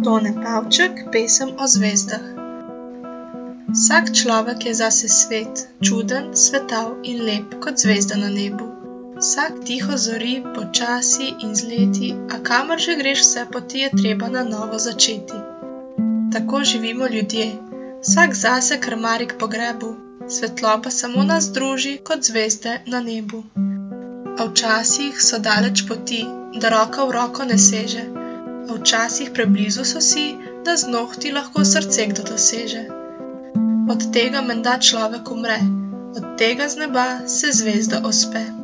Tone Pavček, pesem o zvezdah. Vsak človek je zase svet, čuden, svetav in lep kot zvezda na nebu. Vsak tiho zori, počasi in z leti, a kamor že greš vse poti, je treba na novo začeti. Tako živimo ljudje, vsak zase krmari k pogrebu, svetloba samo nas druži kot zvezde na nebu. A včasih so daleč poti, da roka v roko ne seže, a včasih preblizu so si, da z nohti lahko srce kdo doseže. Od tega menda človek umre, od tega z neba se zvezda ospe.